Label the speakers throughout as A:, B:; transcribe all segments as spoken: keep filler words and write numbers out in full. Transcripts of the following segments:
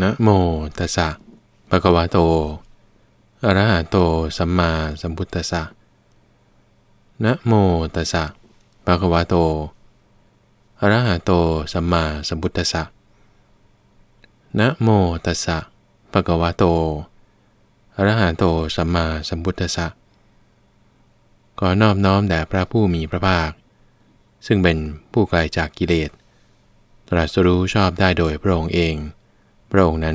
A: นะโมตัสสะภะคะวะโตอะระหะโตสัมมาสัมพุทธัสสะนะโมตัสสะภะคะวะโตอะระหะโตสัมมาสัมพุทธัสสะนะโมตัสสะภะคะวะโตอะระหะโตสัมมาสัมพุทธัสสะขอนอบน้อมแด่พระผู้มีพระภาคซึ่งเป็นผู้ไกลจากกิเลสตรัสรู้ชอบได้โดยพระองค์เองพระองค์นั้น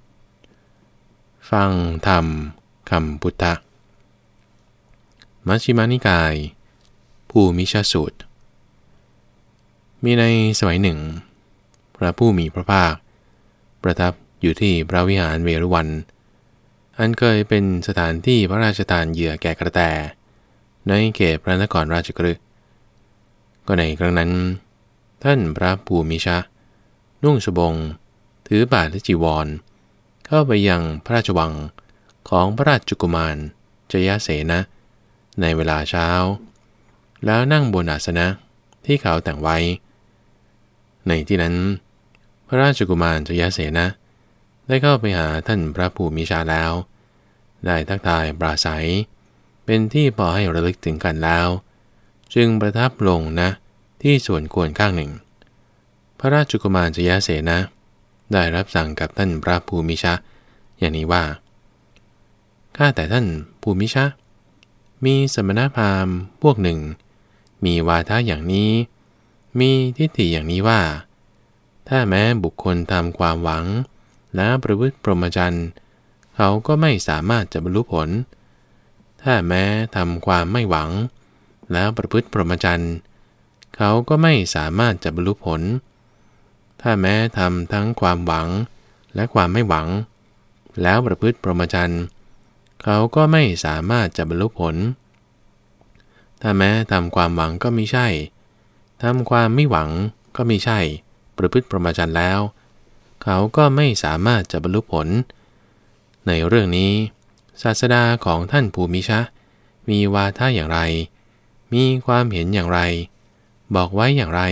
A: ฟังธรรมคำพุทธะมัชฌิมานิกายภูมิชสูตรมีในสมัยหนึ่งพระผู้มีพระภาคประทับอยู่ที่พระวิหารเวรุวันอันเคยเป็นสถานที่พระราชทานเหยื่อแก่กระแตในเขตพระนครราชกฤห์ก็ในครั้งนั้นท่านพระภูมิชะนุ่งสบงถือบาทและจีวรเข้าไปยังพระราชวังของพระราชกุมารจยเสนะในเวลาเช้าแล้วนั่งบนอาสนะที่เขาแต่งไว้ในที่นั้นพระราชกุมารจยเสนะได้เข้าไปหาท่านพระภูมิชาแล้วได้ทักทายปราศัยเป็นที่พอให้ระลึกถึงกันแล้วจึงประทับลงนะที่ส่วนควรข้างหนึ่งพระราชกุมารจยเสนะได้รับสั่งกับท่านพระภูมิชาอย่างนี้ว่าข้าแต่ท่านภูมิชามีสมณพราหมณ์พวกหนึ่งมีวาทะอย่างนี้มีทิฏฐิอย่างนี้ว่าถ้าแม้บุคคลทำความหวังและประพฤติพรหมจรรย์เขาก็ไม่สามารถจะบรรลุผลถ้าแม้ทำความไม่หวังแล้วประพฤติพรหมจรรย์เขาก็ไม่สามารถจะบรรลุผลถ้าแม้ทำทั้งความหวังและความไม่หวังแล้วประพฤติพรหมจรรย์เขาก็ไม่สามารถจะบรรลุผลถ้าแม้ทำความหวังก็ไม่ใช่ทำความไม่หวังก็ไม่ใช่ประพฤติพรหมจรรย์แล้วเขาก็ไม่สามารถจะบรรลุผลในเรื่องนี้ศาสดาของท่านภูมิชะมีวาทะอย่างไรมีความเห็นอย่างไรบอกไว้อย่างไร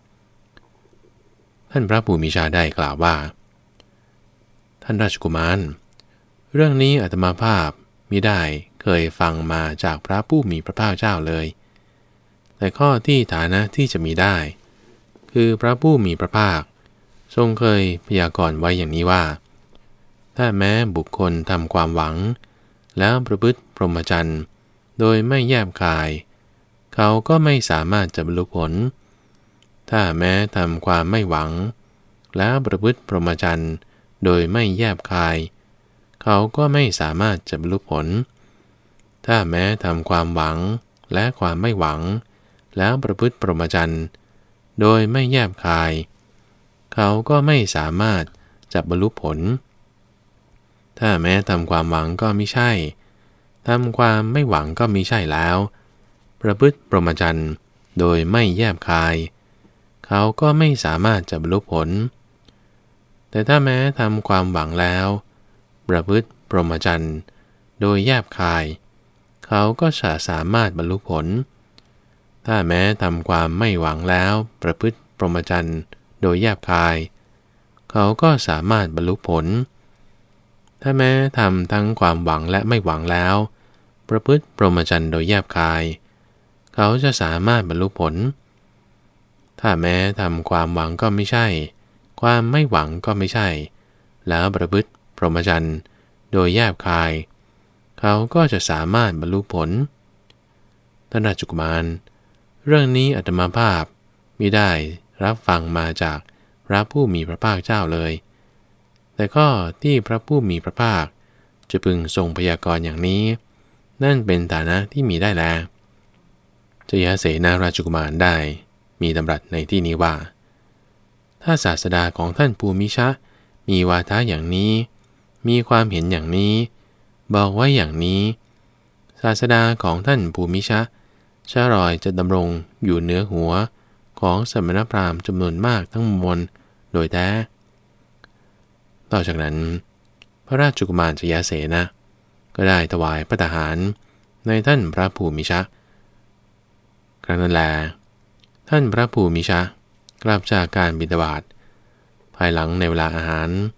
A: ท่านพระภูมิชาได้กล่าวว่าท่านราชกุมารเรื่องนี้อาตมาภาพมิได้เคยฟังมาจากพระผู้มีพระภาคเจ้าเลยแต่ข้อที่ฐานะที่จะมีได้คือพระผู้มีพระภาคทรงเคยพยากรณ์ไว้อย่างนี้ว่าถ้าแม้บุคคลทำความหวังแล้วประพฤติพรหมจรรย์โดยไม่แยบคายเขาก็ไม่สามารถจะบรรลุผลถ้าแม้ทำความไม่หวังแล้วประพฤติพรหมจรรย์โดยไม่แยบคายเขาก็ไม่สามารถจะบรรลุผลถ้าแม้ทำความหวังและความไม่หวังแล้วประพฤติพรหมจรรย์โดยไม่แยบคายเขาก็ไม่สามารถจะบรรลุผลถ้าแม้ทำความหวังก็ไม่ใช่ทำความไม่หวังก็ไม่ใช่แล้วประพฤติพรหมจรรย์โดยไม่แยบคายเขาก็ไม่สามารถจะบรรลุผลแต่ถ้าแม้ทำความหวังแล้วประพฤติพรหมจรรย์โดยแยบคายเขาก็จะสามารถบรรลุผลถ้าแม้ทำความไม่หวังแล้วประพฤติพรหมจรรย์โดยแยบคายเขาก็สามารถบรรลุผลถ้าแม้ทำทั้งความหวังและไม่หวังแล้วประพฤติพรหมจรรย์โดยแยบคายเขาจะสามารถบรรลุผลถ้าแม้ทำความหวังก็ไม่ใช่ความไม่หวังก็ไม่ใช่แล้วประพฤติพรหมจรรย์โดยแยบคายเขาก็จะสามารถบรรลุผลท่านราชกุมารเรื่องนี้อาตมาภาพมิได้รับฟังมาจากพระผู้มีพระภาคเจ้าเลยแต่ข้อที่พระผู้มีพระภาคจะพึงทรงพยากรณ์อย่างนี้นั่นเป็นฐานะที่มีได้แล้วจยเสนาราชกุมารได้มีดำรัสในที่นี้ว่าถ้าศาสดาของท่านภูมิชะมีวาทะอย่างนี้มีความเห็นอย่างนี้บอกไว้อย่างนี้ศาสดาของท่านภูมิชะชารอยจะดำรงอยู่เหนือหัวของสมณพราหมณ์จำนวนมากทั้งมวลโดยแท้ต่อจากนั้นพระราชกุมารจยเสนะก็ได้ถวายพระทหารในท่านพระภูมิชะครั้งนั้นแลท่านพระภูมิชะกลับจากการบิณฑบาตภายหลังในเวลาอาหาร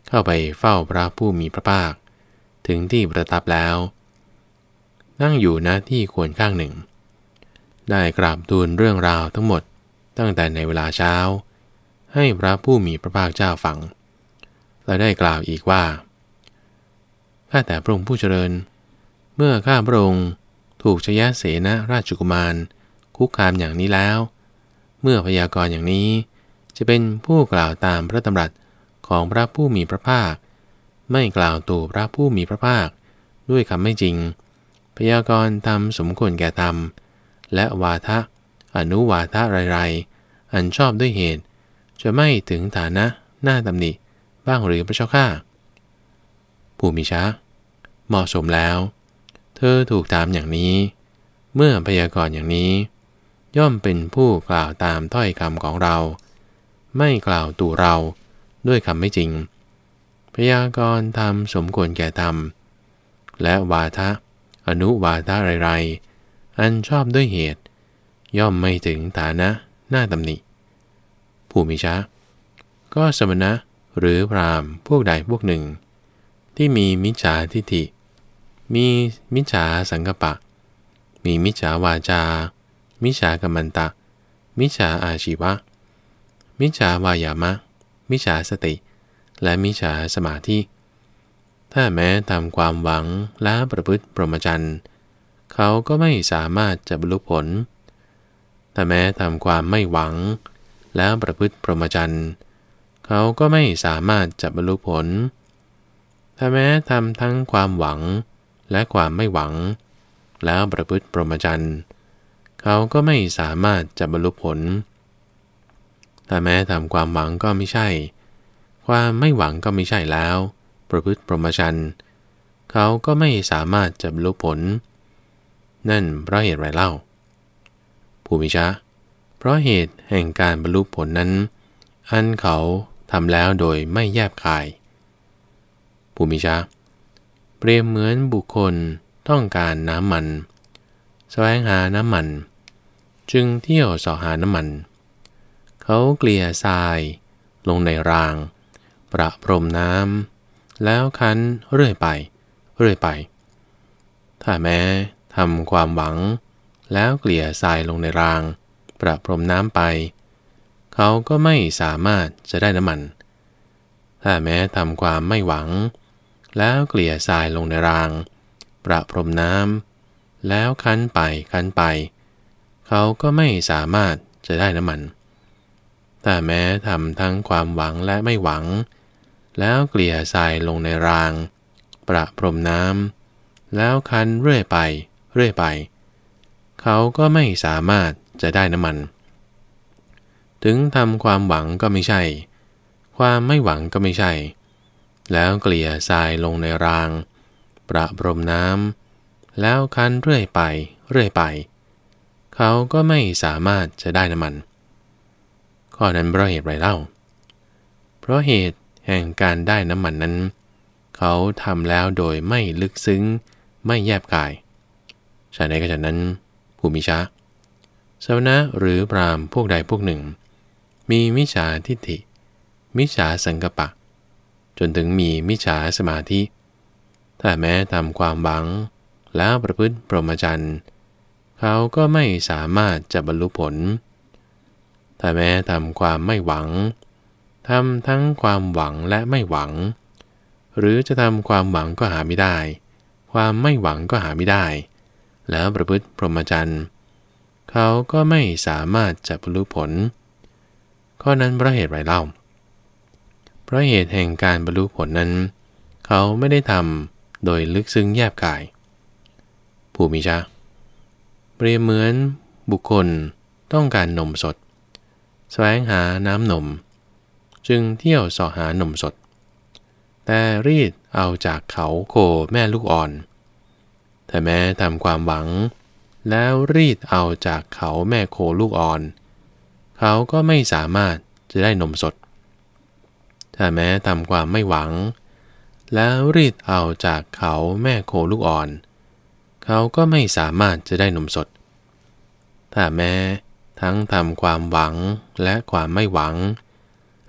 A: เข้าไปเฝ้าพระผู้มีพระภาคถึงที่ประทับแล้วนั่งอยู่ณที่ควรข้างหนึ่งได้กราบทูลเรื่องราวทั้งหมดตั้งแต่ในเวลาเช้าให้พระผู้มีพระภาคเจ้าฟังและได้กล่าวอีกว่าข้าแต่พระองค์ผู้เจริญเมื่อข้าพระองค์ถูกชยเสนราชกุมารคุกคามอย่างนี้แล้วเมื่อพยากรณ์อย่างนี้จะเป็นผู้กล่าวตามพระดำรัสของพระผู้มีพระภาคไม่กล่าวตู่พระผู้มีพระภาคด้วยคำไม่จริงพยากรณ์ทำสมควรแก่ธรรมและวาทะอนุวาทะไรๆอันชอบด้วยเหตุจะไม่ถึงฐานะหน้าตำหนิบ้างหรือพระเจ้าข้าผู้มีชะเหมาะสมแล้วเธอถูกถามอย่างนี้เมื่อพยากรณ์อย่างนี้ย่อมเป็นผู้กล่าวตามถ้อยคำของเราไม่กล่าวตู่เราด้วยคำไม่จริงพยากรณ์ทำสมควรแก่ธรรมและวาทะอนุวาทะไรๆอันชอบด้วยเหตุย่อมไม่ถึงฐานะหน้าตำหนิผู้มีชะก็สมณะหรือพราหมณ์พวกใดพวกหนึ่งที่มีมิจฉาทิฏฐิมีมิจฉาสังกัปปะมีมิจฉาวาจามิจฉากัมมันตะมิจฉาอาชีวะมิจฉาวายามะมิจฉาสติและมิจฉาสมาธิถ้าแม้ทำความหวังและประพฤติพรหมจรรย์เขาก็ไม่สามารถจะบรรลุผลถ้าแม้ทำความไม่หวังแล้วประพฤติพรหมจรรย์เขาก็ไม่สามารถจะบรรลุผลถ้าแม้ทำทั้งความหวังและความไม่หวังแล้วประพฤติพรหมจรรย์เขาก็ไม่สามารถจะบรรลุผลถ้าแม้ทำความหวังก็ไม่ใช่ความไม่หวังก็ไม่ใช่แล้วประพฤติพรหมจรรย์เขาก็ไม่สามารถจะบรรลุผลนั่นเพราะเหตุไรเล่าผู้มิชะเพราะเหตุแห่งการบรรลุผลนั้นอันเขาทำแล้วโดยไม่แยบคายผู้มิชะเปรียบเหมือนบุคคลต้องการน้ำมันแสวงหาน้ำมันจึงเที่ยวเสาะหาน้ำมันเขาเกลี่ยทรายลงในรางประพรมน้ำแล้วคั้นเรื่อยไปเรื่อยไปถ้าแม้ทำความหวังแล้วเกลี่ยทรายลงในรางประพรมน้ำไปเขาก็ไม่สามารถจะได้น้ำมันถ้าแม้ทำความไม่หวังแล้วเกลี่ยทรายลงในรางประพรมน้ำแล้วคั้นไปคั้นไปเขาก็ไม่สามารถจะได้น้ำมันถ้าแม้ทำทั้งความหวังและไม่หวังแล้วเกลี่ยทรายลงในรางประพรมน้ำแล้วคั้นเรื่อยไปเรื่อยไปเขาก็ไม่สามารถจะได้น้ำมันถึงทำความหวังก็ไม่ใช่ความไม่หวังก็ไม่ใช่แล้วเกลี่ยทรายลงในรางประพรมน้ำแล้วคั้นเรื่อยไปเรื่อยไปเขาก็ไม่สามารถจะได้น้ำมันข้อนั้นเพราะเหตุไรเล่าเพราะเหตุแห่งการได้น้ำมันนั้นเขาทำแล้วโดยไม่ลึกซึ้งไม่แยบกายฉะนั้นก็ฉะนั้นผู้มิชะสมณะหรือพราหมณ์พวกใดพวกหนึ่งมีมิจฉาทิฏฐิมิจฉาสังกัปปะจนถึงมีมิจฉาสมาธิถ้าแม้ทำความหวังแล้วประพฤติพรหมจรรย์เขาก็ไม่สามารถจะบรรลุผลถ้าแม้ทำความไม่หวังทำทั้งความหวังและไม่หวังหรือจะทำความหวังก็หาไม่ได้ความไม่หวังก็หาไม่ได้แล้วประพฤติพรหมจรรย์เขาก็ไม่สามารถจะบรรลุผลข้อนั้นเพราะเหตุไรเล่าเพราะเหตุแห่งการบรรลุผลนั้นเขาไม่ได้ทำโดยลึกซึ้งแยบกายผู้มิชะเปรียบเหมือนบุคคลต้องการนมสดแสวงหาน้ำนมจึงเที่ยวเสาะหานมสดแต่รีดเอาจากเขาโคแม่ลูกอ่อนแต่แม้ทำความหวังแล้วรีดเอาจากเขาแม่โคลูกอ่อนเขาก็ไม่สามารถจะได้นมสดถ้าแม้ทำความไม่หวังแล้วรีดเอาจากเขาแม่โคลูกอ่อนเขาก็ไม่สามารถจะได้นมสดถ้าแม้ทั้งทำความหวังและความไม่หวัง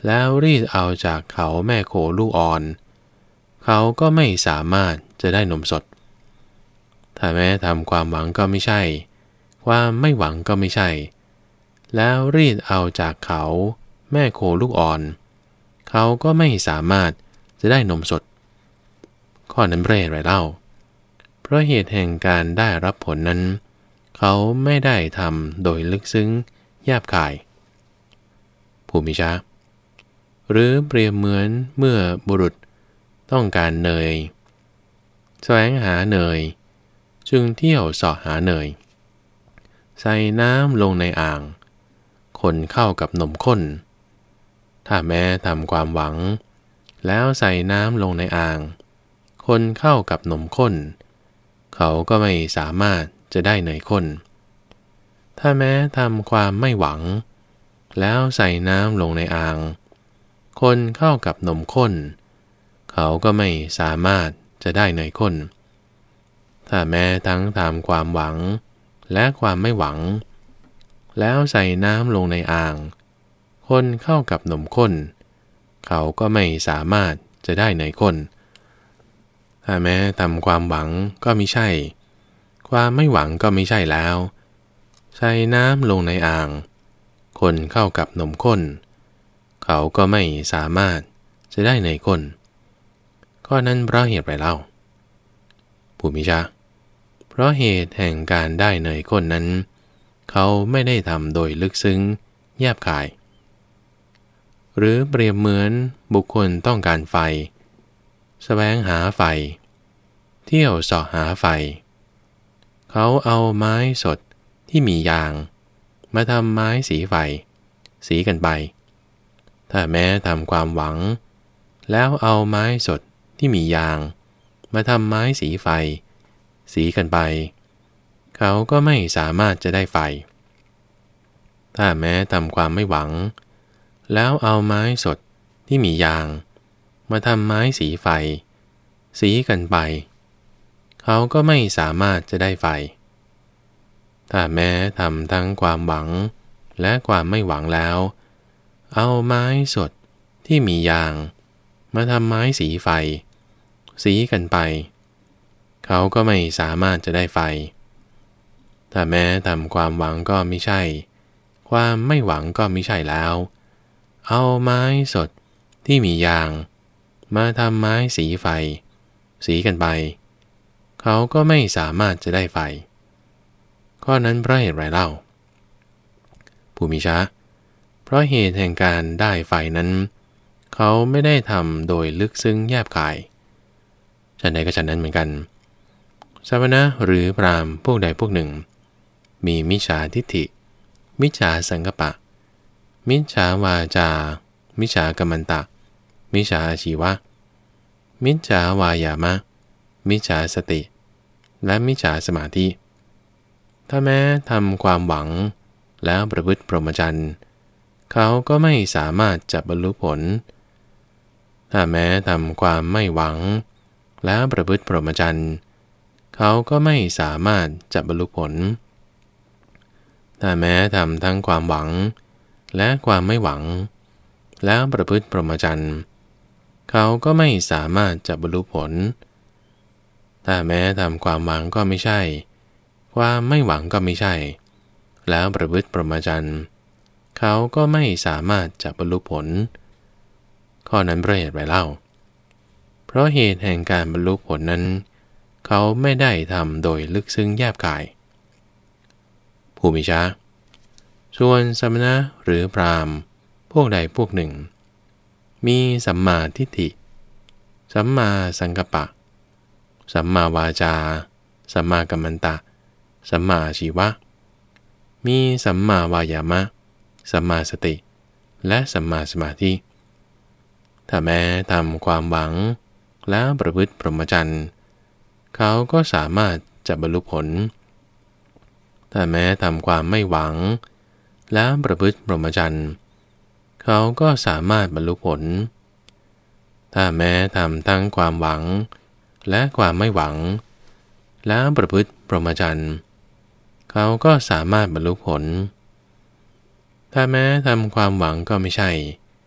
A: แล้วรีดเอาจากเขาแม่โคลูกอ่อนเขาก็ไม่สามารถจะได้นมสดถ้าแม้ทำความหวังก็ไม่ใช่ความไม่หวังก็ไม่ใช่แล้วรีดเอาจากเขาแม่โคลูกอ่อนเขาก็ไม่สามารถจะได้นมสดข้อนั้นเร่ไรเล่าเพราะเหตุแห่งการได้รับผลนั้นเขาไม่ได้ทำโดยลึกซึ้งหยาบคายภูมิชาหรือเปรียบเหมือนเมื่อบุรุษต้องการเนยแสวงหาเนยจึงเที่ยวเสาะหาเนยใส่น้ำลงในอ่างคนเข้ากับนมข้นถ้าแม้ทำความหวังแล้วใส่น้ำลงในอ่างคนเข้ากับนมข้นเขาก็ไม่สามารถจะได้เนยข้นถ้าแม้ทำความไม่หวังแล้วใส่น้ำลงในอ่างคนเข้ากับนมข้นเขาก็ไม่สามารถจะได้เนยข้นถ้าแม้ทั้งทำความหวังและความไม่หวังแล้วใส่น้ำลงในอ่างคนเข้ากับนมข้นเขาก็ไม่สามารถจะได้เนยข้นถ้าแม้ทำความหวังก็มิใช่ความไม่หวังก็มิใช่แล้วใส่น้ำลงในอ่างคนเข้ากับนมข้นเขาก็ไม่สามารถจะได้เนยข้นข้อนั้นเพราะเหตุไรเล่าภูมิชาเพราะเหตุแห่งการได้เนยข้นนั้นเขาไม่ได้ทำโดยลึกซึ้งแยบคายหรือเปรียบเหมือนบุคคลต้องการไฟแสวงหาไฟเที่ยวเสาะหาไฟเขาเอาไม้สดที่มียางมาทำไม้สีไฟสีกันไปถ้าแม้ทำความหวังแล้วเอาไม้สดที่มียางมาทำไม้สีไฟสีกันไปเขาก็ไม่สามารถจะได้ไฟถ้าแม้ทำความไม่หวังแล้วเอาไม้สดที่มียางมาทำไม้สีไฟสีกันไปเขาก็ไม่สามารถจะได้ไฟถ้าแม้ทำทั้งความหวังและความไม่หวังแล้วเอาไม้สดที่มียางมาทำไม้สีไฟสีกันไปเขาก็ไม่สามารถจะได้ไฟถ้าแม้ทำความหวังก็ไม่ใช่ความไม่หวังก็ไม่ใช่แล้วเอาไม้สดที่มียางมาทำไม้สีไฟสีกันไปเขาก็ไม่สามารถจะได้ไฟข้อนั้นเพราะเหตุไรเล่าภูมิชาเพราะเหตุแห่งการได้ไฟนั้นเขาไม่ได้ทำโดยลึกซึ้งแยบคายฉันใดก็ฉันนั้นเหมือนกันสมณะหรือพราหมณ์พวกใดพวกหนึ่งมีมิจฉาทิฏฐิมิจฉาสังกัปปะมิจฉาวาจามิจฉากัมมันตะมิจฉาอาชีวะมิจฉาวายามะมิจฉาสติและมิจฉาสมาธิถ้าแม้ทำความหวังแล้วประพฤติพรหมจรรย์เขาก็ไม่สามารถจะบรรลุผลถ้าแม้ทำความไม่หวังแล้วประพฤติพรหมจรรย์เขาก็ไม่สามารถจะบรรลุผลถ้าแม้ทำทั้งความหวังและความไม่หวังแล้วประพฤติพรหมจรรย์เขาก็ไม่สามารถจะบรรลุผลถ้าแม้ทำความหวังก็ไม่ใช่ความไม่หวังก็ไม่ใช่แล้วประพฤติพรหมจรรย์เขาก็ไม่สามารถจะบรรลุผลข้อนั้นเพราะเหตุไรเล่าเพราะเหตุแห่งการบรรลุผลนั้นเขาไม่ได้ทำโดยลึกซึ้งแยบกายภูมิชาส่วนสมณะหรือพราหมณ์พวกใดพวกหนึ่งมีสัมมาทิฏฐิสัมมาสังกัปปะสัมมาวาจาสัมมากัมมันตะสัมมาอาชีวะมีสัมมาวายามะสัมมาสติและสัมมาสมาธิถ้าแม้ทำความหวังแล้วประพฤติพรหมจรรย์เขาก็สามารถจะบรรลุผลถ้าแม้ทำความไม่หวังแล้วประพฤติพรหมจรรย์เขาก็สามารถบรรลุผลถ้าแม้ทำทั้งความหวังและความไม่หวังแล้วประพฤติพรหมจรรย์เขาก็สามารถบรรลุผลถ้าแม้ทำความหวังก็ไม่ใช่ค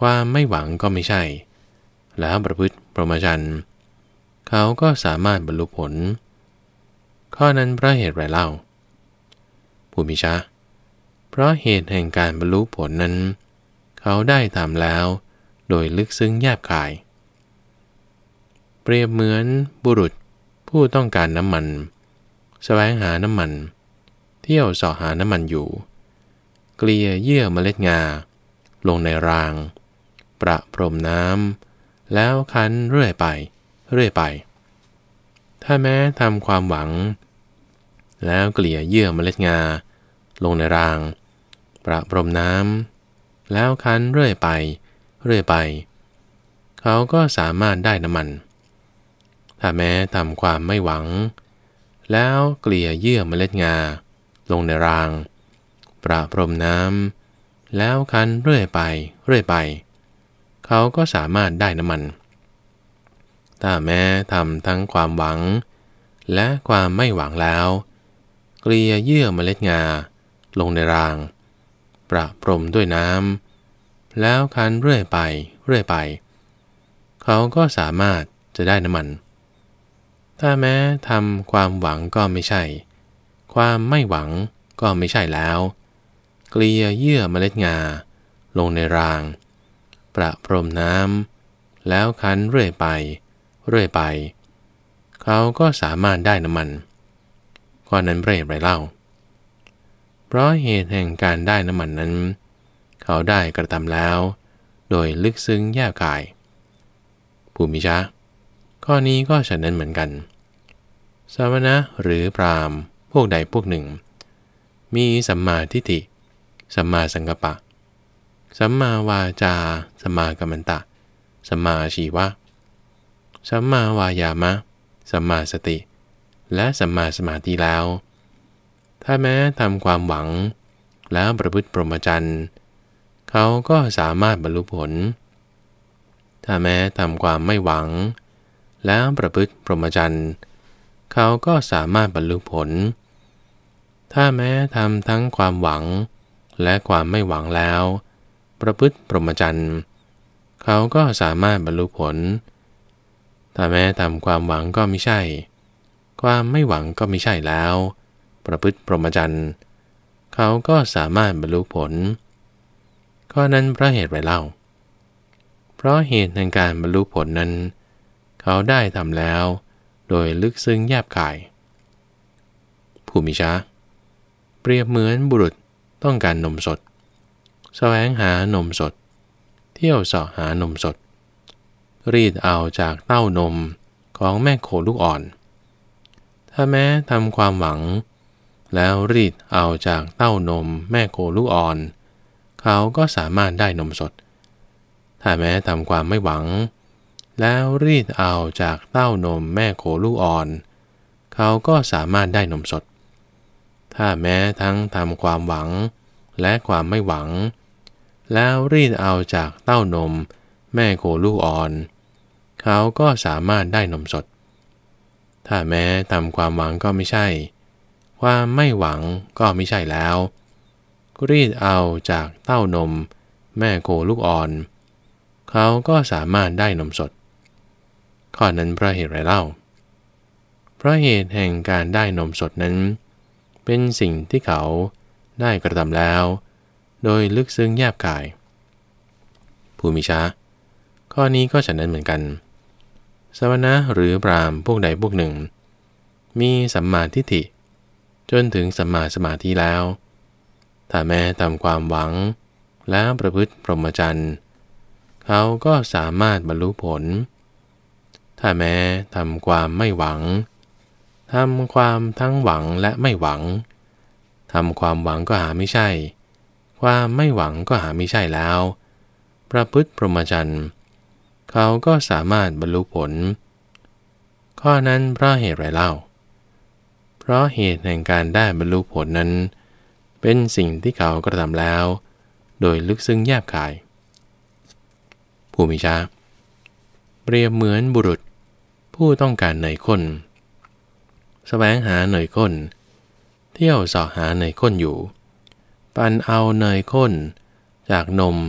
A: ความไม่หวังก็ไม่ใช่แล้วประพฤติพรหมจรรย์เขาก็สามารถบรรลุผลข้อนั้นเพราะเหตุไรเล่าภูมิชาเพราะเหตุแห่งการบรรลุผลนั้นเขาได้ทำแล้วโดยลึกซึ้งแยบคายเปรียบเหมือนบุรุษผู้ต้องการน้ำมันแสวงหาน้ำมันเที่ยวเสาะหาน้ำมันอยู่เกลี่ยเยื่อเมล็ดงาลงในรางประพรมน้ำแล้วคั้นเรื่อยไปเรื่อยไปถ้าแม้ทำความหวังแล้วเกลี่ยเยื่อเมล็ดงาลงในรางประพรมน้ำแล้วคั้นเรื่อยไปเรื่อยไปเขาก็สามารถได้น้ำมันถ้าแม้ทำความไม่หวังแล้วเกลี่ยเยื่อเมล็ดงาลงในรางประพรมน้ำแล้วคั้นเรื่อยไปเรื่อยไปเขาก็สามารถได้น้ำมันถ้าแม้ทำทั้งความหวังและความไม่หวังแล้วเกลี่ยเยื่อเมล็ดงาลงในรางประพรมด้วยน้ำแล้วคั้นเรื่อยไปเรื่อยไปเขาก็สามารถจะได้น้ำมันถ้าแม้ทำความหวังก็ไม่ใช่ความไม่หวังก็ไม่ใช่แล้วเกลี่ยเยื่อเมล็ดงาลงในรางประพรมน้ำแล้วคั้นเรื่อยไปเรื่อยไปเขาก็สามารถได้น้ำมันข้อนั้นเพราะเหตุไรเล่าเพราะเหตุแห่งการได้น้ำมันนั้นเขาได้กระทำแล้วโดยลึกซึ้งแยบคายภูมิชาข้อนี้ก็ฉะนั้นเหมือนกันสมณะหรือพราหมณ์พวกใดพวกหนึ่งมีสัมมาทิฏฐิสัมมาสังกัปปะสัมมาวาจาสัมมากัมมันตะสัมมาอาชีวะสัมมาวายามะสัมมาสติและสัมมาสมาธิแล้วถ้าแม้ทำความหวังแล้วประพฤติพรหมจรรย์เขาก็สามารถบรรลุผลถ้าแม้ทำความไม่หวังแล้วประพฤติพรหมจรรย์เขาก็สามารถบรรลุผลถ้าแม้ทำทั้งความหวังและความไม่หวังแล้วประพฤติพรหมจรรย์เขาก็สามารถบรรลุผลถ้าแม้ทำความหวังก็ไม่ใช่ความไม่หวังก็ไม่ใช่แล้วประพฤติพรหมจรรย์เขาก็สามารถบรรลุผลข้อนั้นเพราะเหตุไรเล่าเพราะเหตุในการบรรลุผลนั้นเขาได้ทำแล้วโดยลึกซึ้งแยบคายภูมิชาเปรียบเหมือนบุรุษต้องการนมสดแสวงหานมสดเที่ยวเสาะหานมสดรีดเอาจากเต้านมของแม่โคลูกอ่อนถ้าแม้ทำความหวังแล้วรีดเอาจากเต้านมแม่โคลูกอ่อนเขาก็สามารถได้นมสดถ้าแม้ทำความไม่หวังแล้วรีดเอาจากเต้านมแม่โคลูกอ่อนเขาก็สามารถได้นมสดถ้าแม้ทั้งทำความหวังและความไม่หวังแล้วรีดเอาจากเต้านมแม่โคลูกอ่อนเขาก็สามารถได้นมสดถ้าแม้ทำความหวังก็ไม่ใช่ความไม่หวังก็ไม่ใช่แล้วรีดเอาจากเต้านมแม่โคลูกอ่อนเขาก็สามารถได้นมสดข้อนั้นเพราะเหตุไรเล่าเพราะเหตุแห่งการได้นมสดนั้นเป็นสิ่งที่เขาได้กระทำแล้วโดยลึกซึ้งแยบกายภูมิชาข้อนี้ก็ฉะนั้นเหมือนกันสมณะหรือพราหมณ์พวกใดพวกหนึ่งมีสัมมาทิฏฐิจนถึงสัมมาสมาธิแล้วถ้าแม้ทำความหวังแล้วประพฤติพรหมจรรย์เขาก็สามารถบรรลุผลถ้าแม้ทำความไม่หวังทำความทั้งหวังและไม่หวังทำความหวังก็หาไม่ใช่ความไม่หวังก็หาไม่ใช่แล้วประพฤติพรหมจรรย์เขาก็สามารถบรรลุผลข้อนั้นเพราะเหตุไรเล่าเพราะเหตุแห่งการได้บรรลุผลนั้นเป็นสิ่งที่เขากระทำแล้วโดยลึกซึ้งแยบคายภูมิชาเปรียบเหมือนบุรุษผู้ต้องการเนยข้นแสวงหาเนยข้นเที่ยวเสาะหาเนยข้นอยู่ปั่นเอาเนยข้นจากนมที่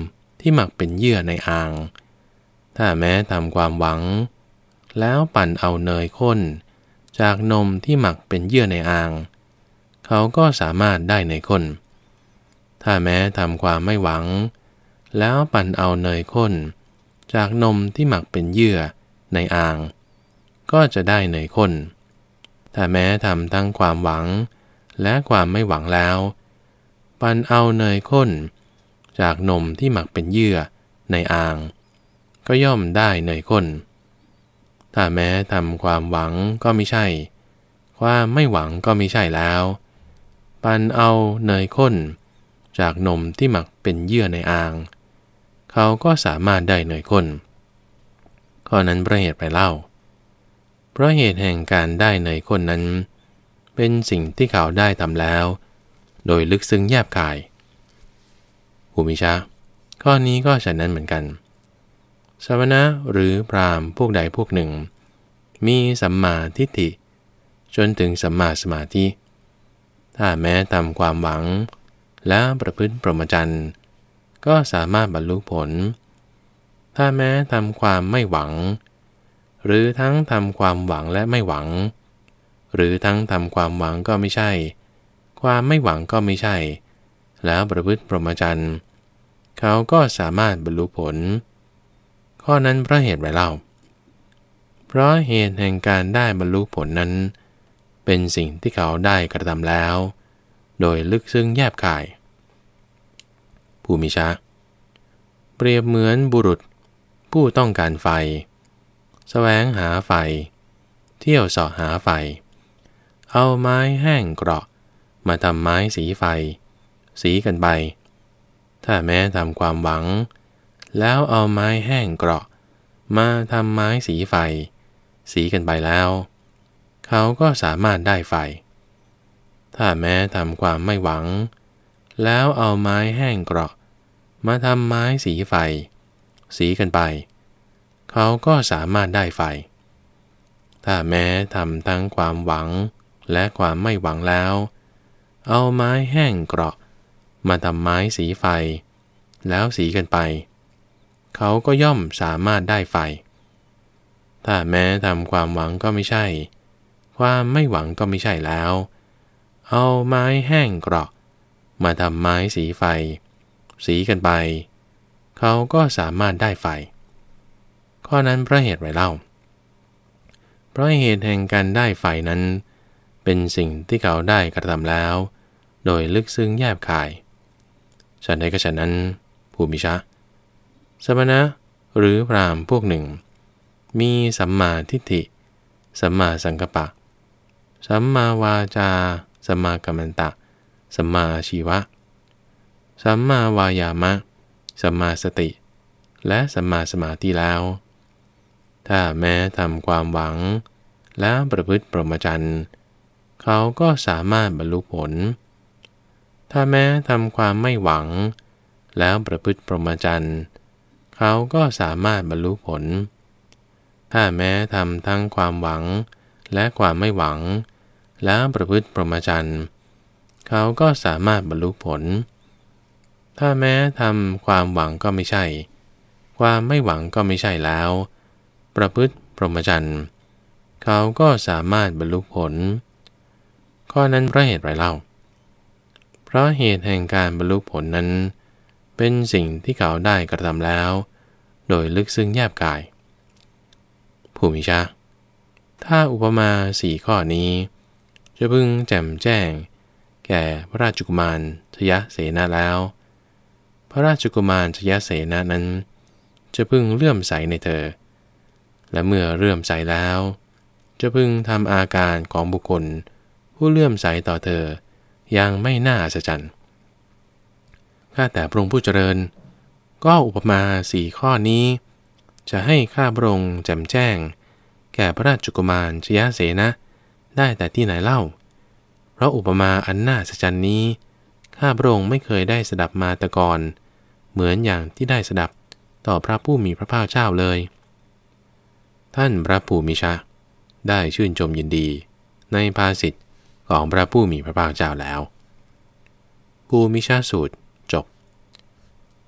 A: ที่หมักเป็นเยื่อในอ่างถ้าแม้ทำความหวังแล้วปั่นเอาเนยข้นจากนมที่หมักเป็นเยื่อในอ่างเขาก็สามารถได้เนยข้นถ้าแม้ทำความไม่หวังแล้วปั่นเอาเนยข้นจากนมที่หมักเป็นเยื่อในอ่างก็จะได้เนยข้นถ้าแม้ทำทั้งความหวังและความไม่หวังแล้วปั่นเอาเนยข้นจากนมที่หมักเป็นเยื่อในอ่างก็ย่อมได้เนยข้นถ้าแม้ทำความหวังก็ไม่ใช่ความไม่หวังก็ไม่ใช่แล้วปั่นเอาเนยข้นจากนมที่หมักเป็นเยื่อในอ่างเขาก็สามารถได้เนยข้นข้อนั้นเพราะเหตุไรเล่าเพราะเหตุแห่งการได้เนยข้นนั้นเป็นสิ่งที่เขาได้ทำแล้วโดยลึกซึ้งแยบคายภูมิชาข้อนี้ก็ฉะนั้นเหมือนกันสมณะหรือพราหมณ์พวกใดพวกหนึ่งมีสัมมาทิฏฐิจนถึงสัมมาสมาธิถ้าแม้ทำความหวังและประพฤติพรหมจรรย์ก็สามารถบรรลุผลถ้าแม้ทำความไม่หวังหรือทั้งทำความหวังและไม่หวังหรือทั้งทำความหวังก็ไม่ใช่ความไม่หวังก็ไม่ใช่แล้วประพฤติพรหมจรรย์เขาก็สามารถบรรลุผลข้อนั้นเพราะเหตุไรเล่าเพราะเหตุแห่งการได้บรรลุผลนั้นเป็นสิ่งที่เขาได้กระทำแล้วโดยลึกซึ้งแยบคายภูมิชาเปรียบเหมือนบุรุษผู้ต้องการไฟแสวงหาไฟเที่ยวเสาะหาไฟเอาไม้แห้งเกราะมาทำไม้สีไฟสีกันไปถ้าแม้ทำความหวังแล้วเอาไม้แห้งเกราะมาทำไม้สีไฟสีกันไปแล้วเขาก็สามารถได้ไฟถ้าแม้ทำความไม่หวังแล้วเอาไม้แห้งเกราะมาทำไม้สีไฟสีกันไปเขาก็สามารถได้ไฟถ้าแม้ทำทั้งความหวังและความไม่หวังแล้วเอาไม้แห้งเกราะมาทำไม้สีไฟแล้วสีกันไปเขาก็ย่อมสามารถได้ไฟถ้าแม้ทำความหวังก็ไม่ใช่ความไม่หวังก็ไม่ใช่แล้วเอาไม้แห้งเกราะมาทำไม้สีไฟสีกันไปเขาก็สามารถได้ไฟข้อนั้นเพราะเหตุไรเล่าเพราะเหตุแห่งการได้ไฟนั้นเป็นสิ่งที่เขาได้กระทำแล้วโดยลึกซึ้งแยบคายฉันใดก็ฉะนั้นภูมิชาสมณะหรือพราหมณ์พวกหนึ่งมีสัมมาทิฏฐิสัมมาสังกัปปะสัมมาวาจาสัมมากัมมันตะสัมมาอาชีวะสัมมาวายามะสัมมาสติและสัมมาสมาธิแล้วถ้าแม้ทำความหวังแล้วประพฤติพรหมจรรย์เขาก็สามารถบรรลุผลถ้าแม้ทำความไม่หวังแล้วประพฤติพรหมจรรย์เขาก็สามารถบรรลุผลถ้าแม้ทำทั้งความหวังและความไม่หวังแล้วประพฤติพรหมจรรย์เขาก็สามารถบรรลุผลถ้าแม้ทำความหวังก็ไม่ใช่ความไม่หวังก็ไม่ใช่แล้วประพฤติพรหมจรรย์เขาก็สามารถบรรลุผลข้อนั้นเพราะเหตุไรเล่าเพราะเหตุแห่งการบรรลุผลนั้นเป็นสิ่งที่เขาได้กระทำแล้วโดยลึกซึ้งแยบกายภูมิชาถ้าอุปมาสี่ข้อนี้จะพึงแจ่มแจ้งแก่พระราชกุมารชยเสนาแล้วพระราชกุมารชยเสนานั้นจะพึงเลื่อมใสในเธอและเมื่อเลื่อมใสแล้วจะพึงทำอาการของบุคคลผู้เลื่อมใสต่อเธออย่างไม่น่าอัศจรรย์ข้าแต่พระองค์ผู้เจริญก็อุปมาสี่ข้อนี้จะให้ข้าพระองค์แจ่มแจ้งแก่พระราชกุมารชยเสนะได้แต่ที่ไหนเล่าเพราะอุปมาอันน่าอัศจรรย์นี้ข้าพระองค์ไม่เคยได้สดับมาแต่ก่อนเหมือนอย่างที่ได้สดับต่อพระผู้มีพระภาคเจ้าเลยท่านพระภูมิชาได้ชื่นชมยินดีในภาษิตของพระผู้มีพระภาคเจ้าแล้วภูมิชาสูตรจบ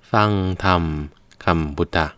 A: ฟังธรรมคำพุทธะ